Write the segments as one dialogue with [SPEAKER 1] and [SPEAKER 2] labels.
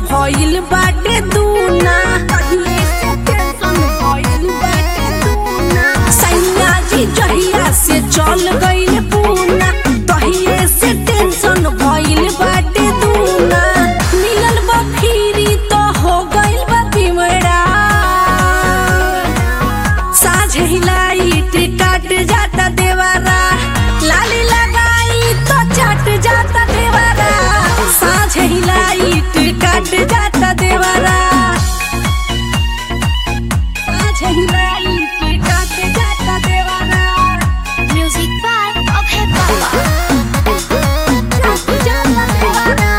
[SPEAKER 1] भइल बाटे दूना, सैया जी जहिया से चल गइल पूना, तहिए से टेंशन भइल बाटे दूना। मिलल बा फिरी तो हो गइल बा बिमड़ा, साझे लाइट काट जाता देवारा, लाली लगाई तो चट जाता देवारा, साझे लाइट काट जाता देवारा, साझे लाइट काट जाता देवारा।
[SPEAKER 2] Music by Abhay Baba.
[SPEAKER 1] काट जाता देवारा,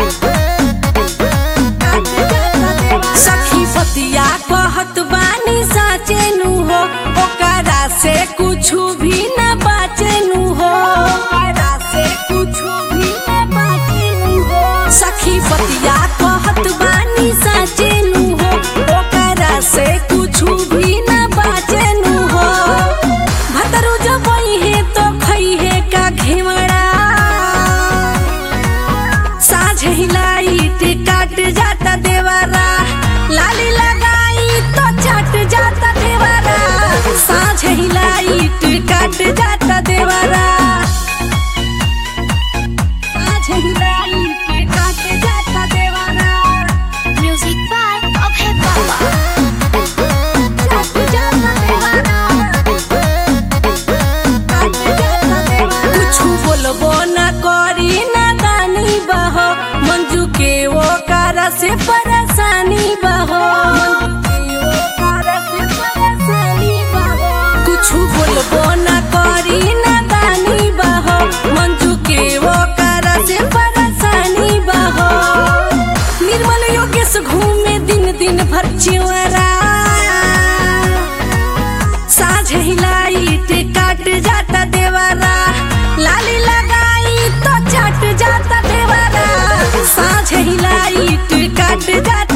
[SPEAKER 1] काट जाता देवारा। सखी पतिया कहत बानी साचे नु हो, ओकरा से कुछु भी न बाचे नु हो, ओकरा से कुछु भी न बाचे नु हो। सखी पतिया कहत बानी साचे नु हो, ओकरा से कुछु भी न बाचे नु हो। भतरू जब है तो खई है का घेवड़ा, साझे लाइट काट जाता देवारा, लाली लगाई तो चट जाता देवारा, साझे लाइट काट जाता देवारा, साझे लाइट काट जाता देवारा।
[SPEAKER 2] Music by Abhay Baba.
[SPEAKER 1] काट जाता देवारा, काट जाता देवारा। कुछु बोलबो न करी न दानी बहो, मंजू के वो कारा से परेशानी बहो, कुछु बोलबो न करी न दानी बहो, मंजू के वो कारा से परेशानी बहो। निर्मल योगेश घूमे दिन दिन भर चिवरा, साझे लाइट काट जाता देवारा, लाली लगाई तो चट जाता देवारा, साझे लाइट काट जाता